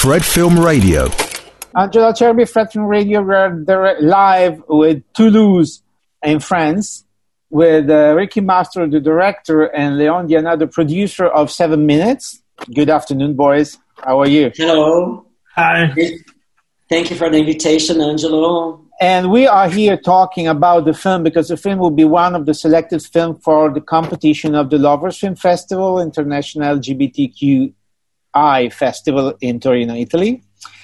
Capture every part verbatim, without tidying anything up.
Fred Film Radio. Angelo Cerbi, Fred Film Radio. We're live with Toulouse in France with uh, Ricky Master, the director, and Leon Diana, the producer of Seven Minutes. Good afternoon, boys. How are you? Hello. Hi. Thank you for the invitation, Angelo. And we are here talking about the film because the film will be one of the selected films for the competition of the Lovers Film Festival, International L G B T Q I Festival in Torino, Italy.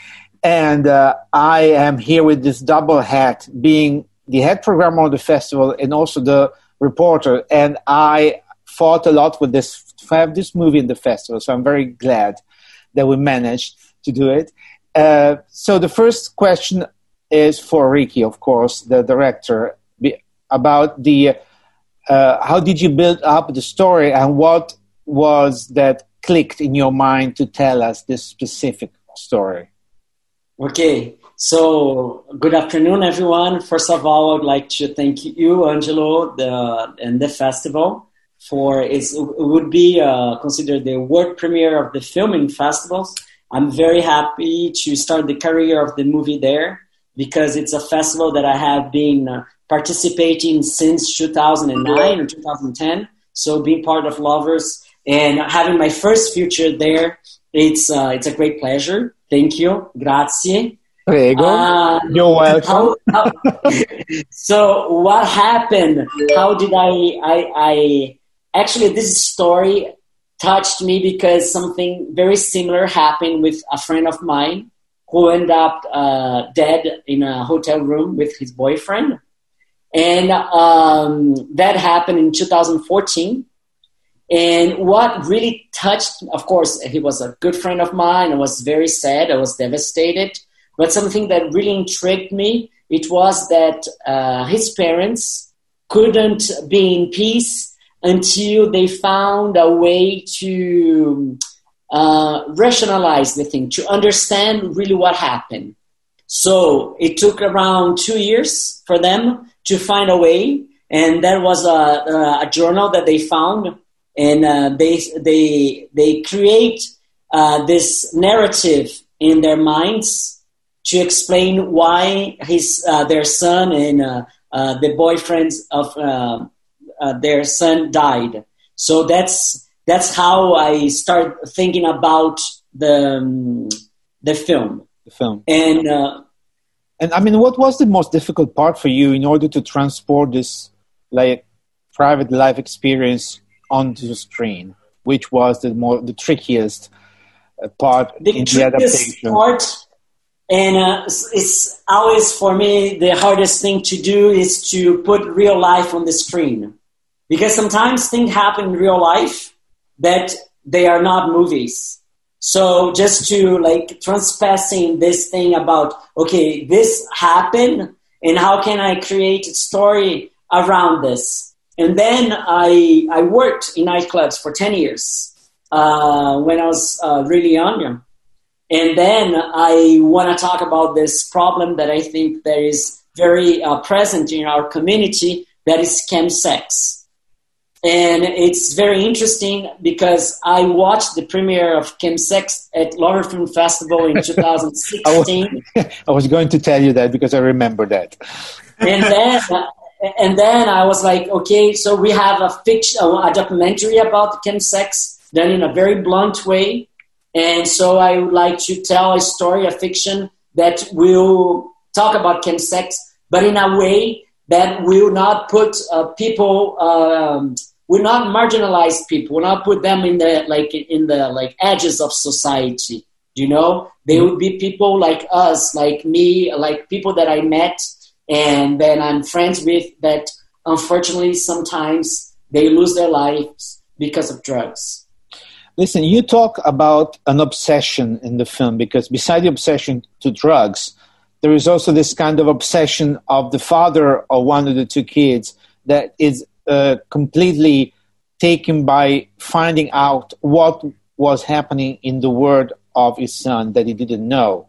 And uh, I am here with this double hat, being the head programmer of the festival and also the reporter. And I fought a lot with this to have this movie in the festival. So I'm very glad that we managed to do it. Uh, so the first question is for Ricky, of course, the director, about the uh, how did you build up the story and what was that clicked in your mind to tell us this specific story? Okay, so good afternoon, everyone. First of all, I'd like to thank you, Angelo, the, and the festival for it's, it would be uh, considered the world premiere of the filming festivals. I'm very happy to start the career of the movie there because it's a festival that I have been uh, participating since two thousand nine or two thousand ten. So being part of Lovers and having my first feature there, it's uh, it's a great pleasure. Thank you. Grazie. Prego. Uh, You're welcome. How, how, so what happened? How did I, I, I, actually this story touched me because something very similar happened with a friend of mine who ended up uh, dead in a hotel room with his boyfriend. And um, that happened in two thousand fourteen. And what really touched, of course, he was a good friend of mine. I was very sad. I was devastated. But something that really intrigued me, it was that uh, his parents couldn't be in peace until they found a way to uh, rationalize the thing, to understand really what happened. So it took around two years for them to find a way. And there was a, a journal that they found. And uh, they they they create uh, this narrative in their minds to explain why his uh, their son and uh, uh, the boyfriends of uh, uh, their son died. So that's that's how I start thinking about the um, the film. The film. And uh, and I mean, what was the most difficult part for you in order to transport this like private life experience onto the screen, which was the more the trickiest uh, part the in trickiest the adaptation? Part, and uh, it's always for me the hardest thing to do is to put real life on the screen, because sometimes things happen in real life that they are not movies. So just to like transpassing this thing about okay, this happened, and how can I create a story around this? And then I I worked in nightclubs for ten years uh, when I was uh, really young. And then I want to talk about this problem that I think that is very uh, present in our community, that is chemsex. And it's very interesting because I watched the premiere of chemsex at Lovers Film Festival in two thousand sixteen. I, was, I was going to tell you that because I remember that. And then... Uh, And then I was like, okay, so we have a fiction, a documentary about chemsex done in a very blunt way. And so I would like to tell a story, a fiction that will talk about chemsex, but in a way that will not put uh, people, um, will not marginalize people, will not put them in the like in the like edges of society. You know, they would be people like us, like me, like people that I met. And then I'm friends with that, unfortunately, sometimes they lose their lives because of drugs. Listen, you talk about an obsession in the film because beside the obsession to drugs, there is also this kind of obsession of the father of one of the two kids that is uh, completely taken by finding out what was happening in the world of his son that he didn't know.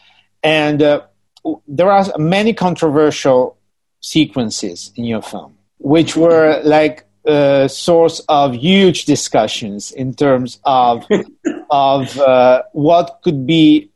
And uh, there are many controversial sequences in your film, which were like a source of huge discussions in terms of of uh, what could be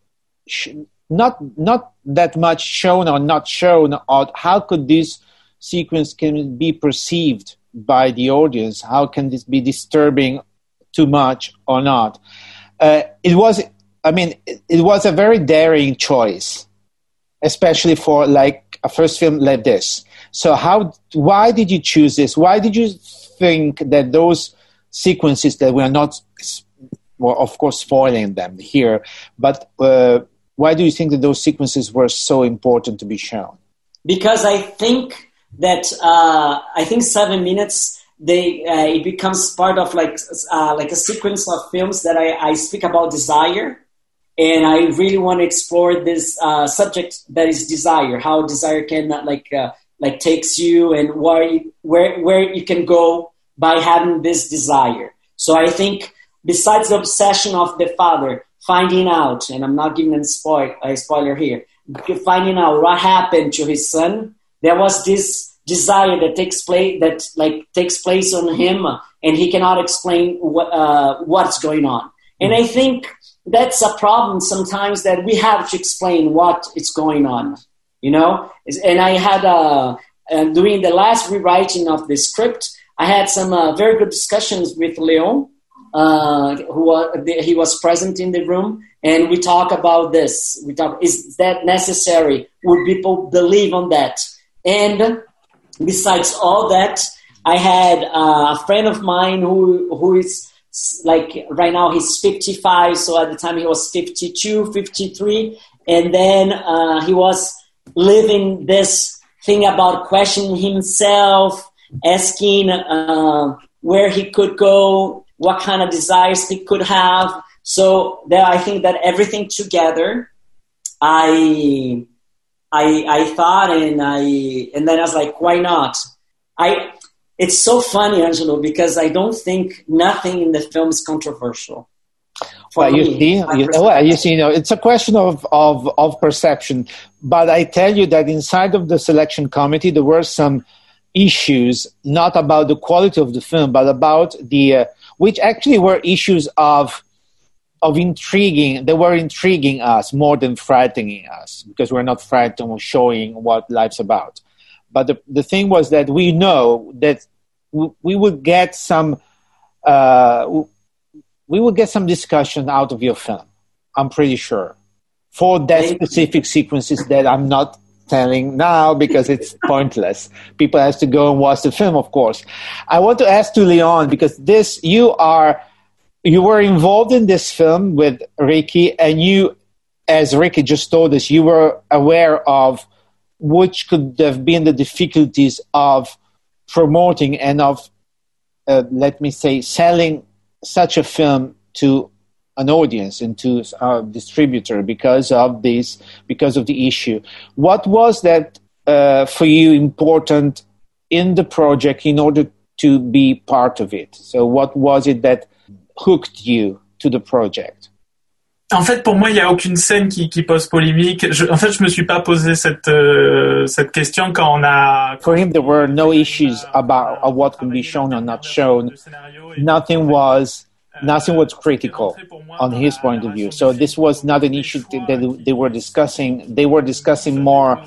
sh- not not that much shown or not shown, or how could this sequence can be perceived by the audience? How can this be disturbing too much or not? Uh, it was, I mean, it, it was a very daring choice, especially for like a first film like this. So how, why did you choose this? Why did you think that those sequences that we are not, well, of course, spoiling them here, but uh, why do you think that those sequences were so important to be shown? Because I think that uh, I think seven minutes they uh, it becomes part of like uh, like a sequence of films that I, I speak about desire, and I really want to explore this uh, subject that is desire, how desire can uh, like uh, like takes you and where you, where where you can go by having this desire. So I think besides the obsession of the father finding out, and I'm not giving a spoil a spoiler here, finding out what happened to his son, there was this desire that takes place that like takes place on him, and he cannot explain what uh, what's going on. And I think that's a problem sometimes, that we have to explain what is going on, you know. And I had uh, uh, during the last rewriting of the script, I had some uh, very good discussions with Leon, uh, who was, he was present in the room, and we talk about this. We talk, is that necessary? Would people believe on that? And besides all that, I had uh, a friend of mine who who is like right now he's fifty-five. So at the time he was fifty-two, fifty-three, and then uh, he was living this thing about questioning himself, asking uh, where he could go, what kind of desires he could have. So there, I think that everything together, I, I, I thought, and I, and then I was like, why not? I, it's so funny, Angelo, because I don't think nothing in the film is controversial. Well, you see, you, well, you see, you know, it's a question of, of, of perception. But I tell you that inside of the selection committee, there were some issues, not about the quality of the film, but about the, uh, which actually were issues of, of intriguing. They were intriguing us more than frightening us, because we're not frightened of showing what life's about. But the, the thing was that we know that w- we would get some, uh, we will get some discussion out of your film, I'm pretty sure, for that specific sequences that I'm not telling now because it's pointless. People have to go and watch the film, of course. I want to ask to Leon, because this, you are, you were involved in this film with Ricky, and you, as Ricky just told us, you were aware of which could have been the difficulties of promoting and of, uh, let me say, selling such a film to an audience and to a distributor because of this, because of the issue. What was that uh, for you important in the project in order to be part of it? So what was it that hooked you to the project? En fait, pour moi, il n'y a aucune scène qui, qui pose polémique. Je, en fait, je me suis pas posé cette euh, cette question quand on a. For him, there were no issues about of what could be shown or not shown. Nothing was nothing was critical on his point of view. So this was not an issue that they were discussing. They were discussing more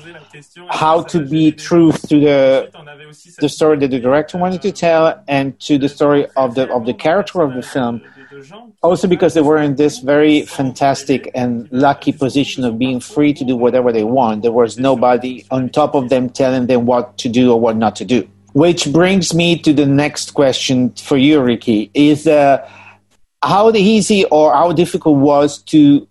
how to be true to the the story that the director wanted to tell and to the story of the of the character of the film. Also because they were in this very fantastic and lucky position of being free to do whatever they want. There was nobody on top of them telling them what to do or what not to do. Which brings me to the next question for you, Ricky, is uh, how easy or how difficult was to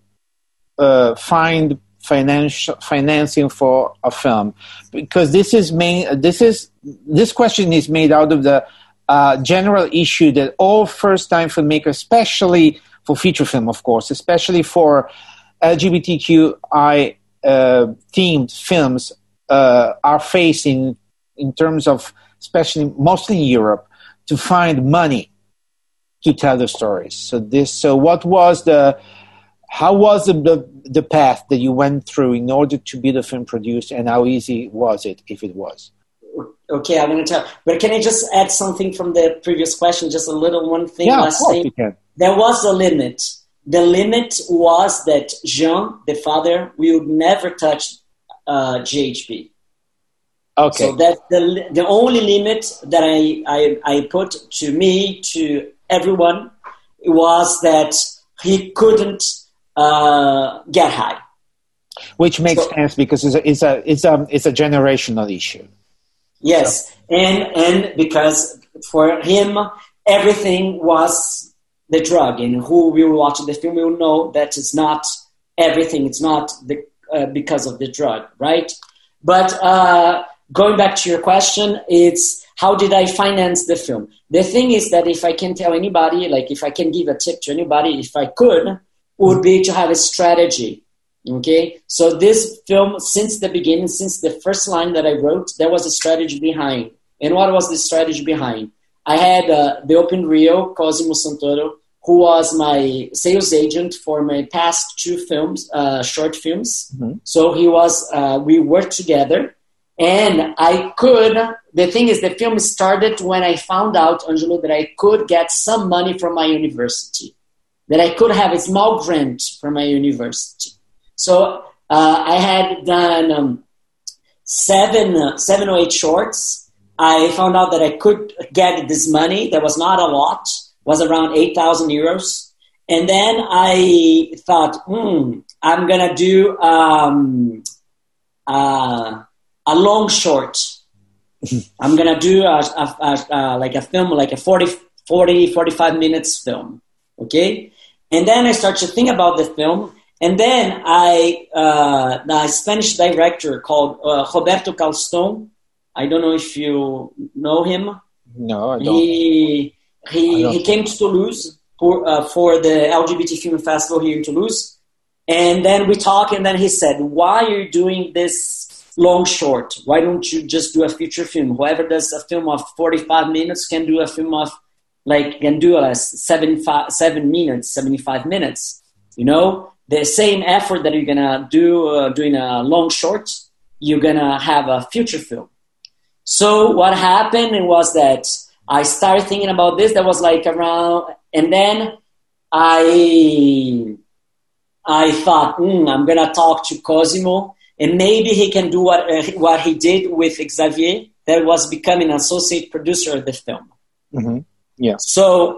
uh, find financial financing for a film? Because this is main, this is this question is made out of the Uh, general issue that all first-time filmmakers, especially for feature film, of course, especially for L G B T Q I uh, themed films, uh, are facing in terms of, especially mostly in Europe, to find money to tell the stories. So this, so what was the, how was the, the the path that you went through in order to be the film produced, and how easy was it, if it was? Okay, I'm going to tell. But can I just add something from the previous question? Just a little one thing. Yeah, last of course thing. you can. There was a limit. the limit was that Jean, the father, will never touch uh, G H B. Okay. So that's the the only limit that I, I I put to me, to everyone, was that he couldn't uh, get high. Which makes so, sense because it's a it's a it's a it's a generational issue. Yes, so. and and because for him everything was the drug, and who will watch the film will know that it's not everything. It's not the uh, because of the drug, right? But uh, going back to your question, it's how did I finance the film? The thing is that if I can tell anybody, like if I can give a tip to anybody, if I could, would be to have a strategy. Okay, so this film, since the beginning, since the first line that I wrote, there was a strategy behind. And what was the strategy behind? I had uh, the Open Rio, Cosimo Santoro, who was my sales agent for my past two films, uh, short films. Mm-hmm. So he was, uh, we worked together. And I could, the thing is, the film started when I found out, Angelo, that I could get some money from my university, that I could have a small grant from my university. So uh, I had done um, seven, uh, seven or eight shorts. I found out that I could get this money. That was not a lot. Was around eight thousand euros. And then I thought, hmm, I'm going to do um, uh, a long short. I'm going to do a, a, a, a, like a film, like a forty, forty, forty-five minutes film. Okay? And then I started to think about the film. And then I, uh, the Spanish director called uh, Roberto Calstón. I don't know if you know him. No, I don't. He he he came to Toulouse for uh, for the L G B T Film Festival here in Toulouse, and then we talked. And then he said, "Why are you doing this long short? Why don't you just do a feature film? Whoever does a film of forty-five minutes can do a film of like can do a seven five, seven minutes, seventy-five minutes. You know." The same effort that you're gonna do uh, doing a long short, you're gonna have a feature film. So what happened was that I started thinking about this. That was like around, and then I I thought, mm, I'm gonna talk to Cosimo, and maybe he can do what uh, what he did with Xavier, that was becoming an associate producer of the film. Mm-hmm. Yeah. So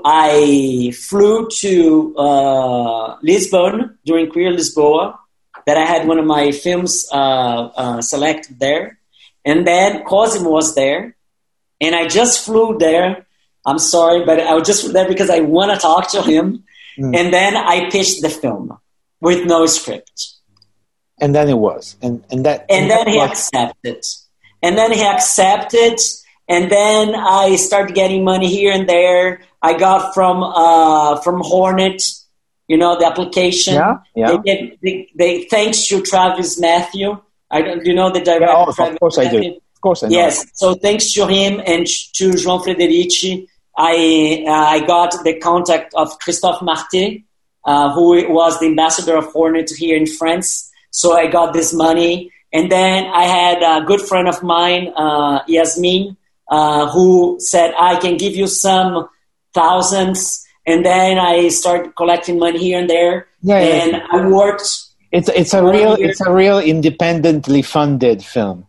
I flew to uh, Lisbon during Queer Lisboa, that I had one of my films uh, uh, selected there. And then Cosimo was there. And I just flew there. I'm sorry, but I just flew there because I want to talk to him. Mm. And then I pitched the film with no script. And then it was. And, and, that, and, and then that he was... accepted. And then he accepted. And then I started getting money here and there. I got from uh, from Hornet, you know, the application. Yeah, yeah. They, they, they thanks to Travis Matthew. I don't, you know the director. Yeah, oh, Travis of course Matthew? I do. Of course I know. Yes. So thanks to him and to João Frederici, I uh, I got the contact of Christophe Marté, uh, who was the ambassador of Hornet here in France. So I got this money, and then I had a good friend of mine, uh, Yasmin. Uh, who said, I can give you some thousands. And then I started collecting money here and there. Yeah, and yeah. I worked. It's it's a real year. It's a real independently funded film.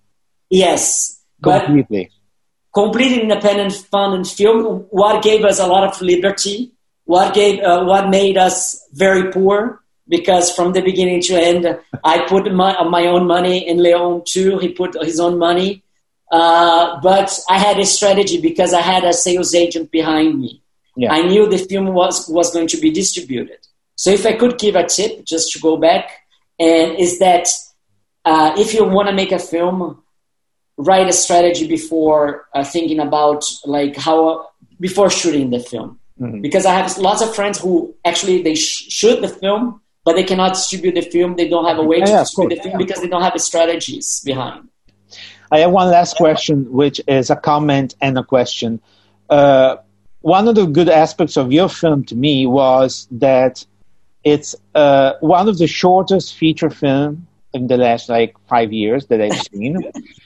Yes. Completely. Completely independent funded film. What gave us a lot of liberty. What gave, uh, what made us very poor. Because from the beginning to end, I put my, my own money in Leon too. He put his own money. Uh, but I had a strategy because I had a sales agent behind me. Yeah. I knew the film was, was going to be distributed. So if I could give a tip, just to go back, and is that uh, if you want to make a film, write a strategy before uh, thinking about like how before shooting the film. Mm-hmm. Because I have lots of friends who actually they sh- shoot the film, but they cannot distribute the film. They don't have a way yeah, to yeah, distribute the film yeah. because they don't have the strategies behind. I have one last question, which is a comment and a question. Uh, one of the good aspects of your film to me was that it's uh, one of the shortest feature film in the last like five years that I've seen.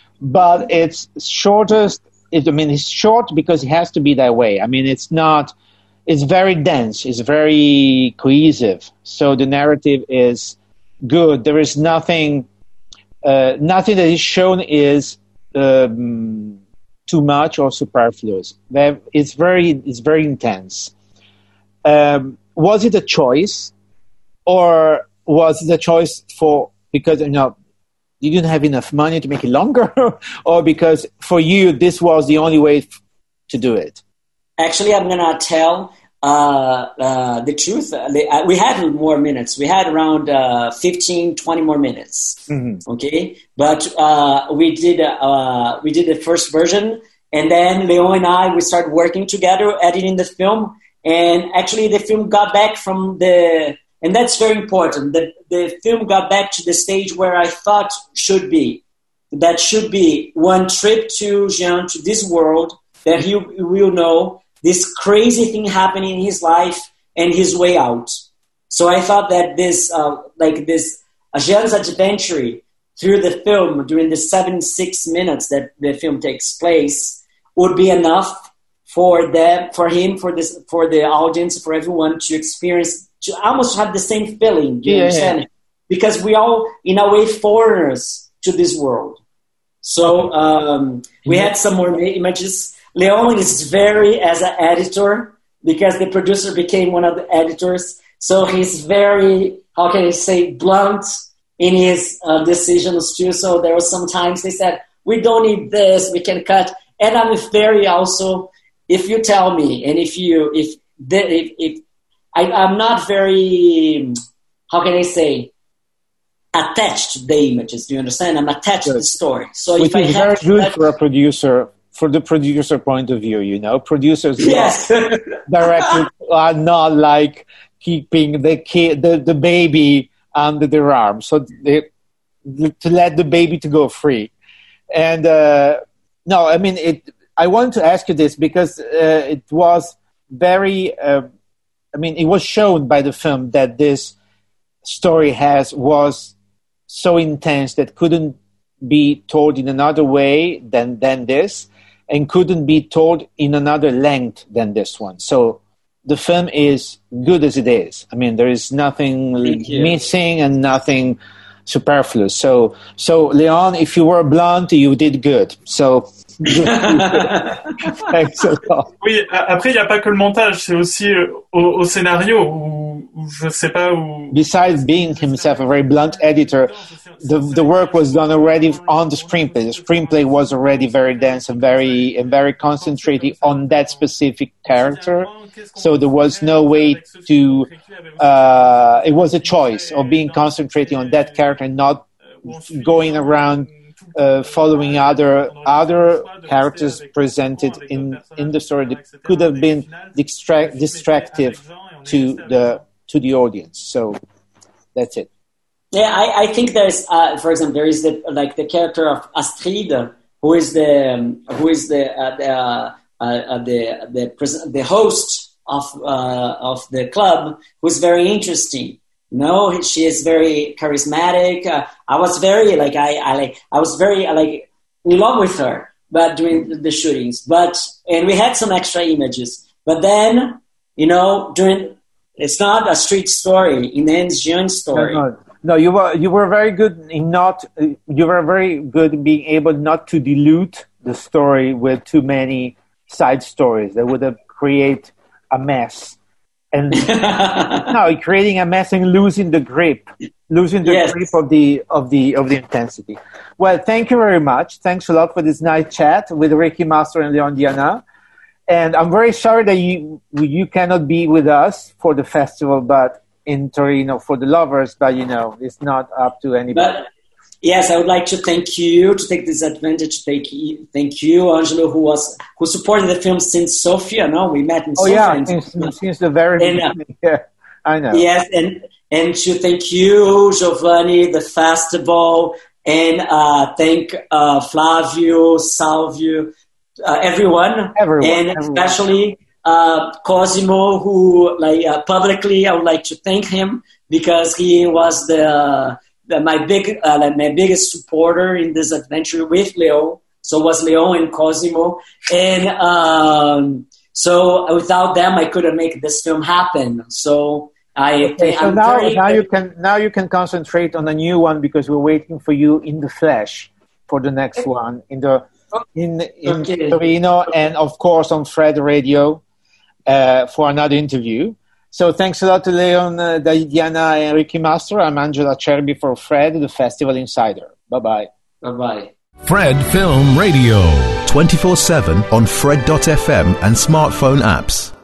But it's shortest. It, I mean, it's short because it has to be that way. I mean, it's not. it's very dense. It's very cohesive. So the narrative is good. There is nothing, uh, nothing that is shown is um, too much or superfluous. It's very, it's very intense. Um, was it a choice, or was it a choice for because you know you didn't have enough money to make it longer, or because for you this was the only way f- to do it? Actually, I'm gonna tell uh, uh, the truth. Uh, we had more minutes. We had around uh, fifteen, twenty more minutes. Mm-hmm. Okay, but uh, we did uh, we did the first version, and then Leon and I we started working together, editing the film. And actually, the film got back from the, and that's very important. The the film got back to the stage where I thought should be. That should be one trip to Jean, to this world, that he will know this crazy thing happening in his life and his way out. So I thought that this, uh, like this, uh, Jean's adventure through the film during the seventy-six minutes that the film takes place would be enough for them, for him, for this, for the audience, for everyone to experience, to almost have the same feeling. Do you yeah, understand? Yeah. Because we all, in a way, foreigners to this world. So um, we yeah. had some more images. Leon is very as an editor because the producer became one of the editors. So he's very, how can I say, blunt in his uh, decisions too. So there were some times they said, "We don't need this. We can cut." And I'm very also. If you tell me, and if you, if, the, if, if I, I'm not very, how can I say, attached to the images. Do you understand? I'm attached yes. to the story. So Which if I is have very good let, for a producer, for the producer point of view. You know, producers yes. directly are not like keeping the kid, the, the baby under their arm, so they, to let the baby to go free. And uh, no, I mean it. I want to ask you this because uh, it was very, uh, I mean, it was shown by the film that this story has was so intense that couldn't be told in another way than, than this, and couldn't be told in another length than this one. So the film is good as it is. I mean, there is nothing missing and nothing superfluous. So, so Leon, if you were blunt, you did good. So... Oui, après il n'y a pas que le montage, c'est aussi au, au scénario où, où je sais pas où. Besides being himself a very blunt editor, the the work was done already on the screenplay. The screenplay was already very dense and very and very concentrated on that specific character. So there was no way to. Uh, it was a choice of being concentrating on that character and not going around. Uh, following other other characters presented in, in the story that could have been distract, distractive to the to the audience. So that's it. Yeah, I, I think there's, uh, for example, there is the like the character of Astrid, who is the um, who is the uh, the uh, uh, the the, pres- the host of uh, of the club, who's very interesting. No, she is very charismatic. Uh, I was very like I, I like I was very uh, like in love with her, but during the shootings. But and we had some extra images. But then you know, during it's not a street story. In the end, it's Jean's story. No, no, no, you were you were very good in not. You were very good in being able not to dilute the story with too many side stories that would have create a mess. And no, creating a mess and losing the grip, losing the yes. grip of the of the of the intensity. Well, thank you very much. Thanks a lot for this nice chat with Ricky Mastro and Leon Diana. And I'm very sorry that you you cannot be with us for the festival, but in Torino for the lovers. But you know, it's not up to anybody. But, yes, I would like to thank you to take this advantage. Thank you, thank you, Angelo, who was who supported the film since Sofia. No, we met in oh, Sofia. Oh yeah, since, since the very and, uh, beginning. Yeah, I know. Yes, and and to thank you, Giovanni, the festival, and uh, thank uh, Flavio, Salvio, uh, everyone, everyone, and everyone. especially uh, Cosimo, who like uh, publicly, I would like to thank him because he was the. Uh, My big, uh, like my biggest supporter in this adventure with Leo, so was Leo and Cosimo, and um, So without them, I couldn't make this film happen. So I okay, think so I'm now, very, now you can now you can concentrate on a new one because we're waiting for you in the flesh for the next one in the in in Okay. Torino and of course on Fred Radio uh, for another interview. So thanks a lot to Leon, uh, Diana, and Ricky Master. I'm Angela Cerbi for Fred, the Festival Insider. Bye bye. Bye bye. Fred Film Radio. twenty-four seven on Fred dot f m and smartphone apps.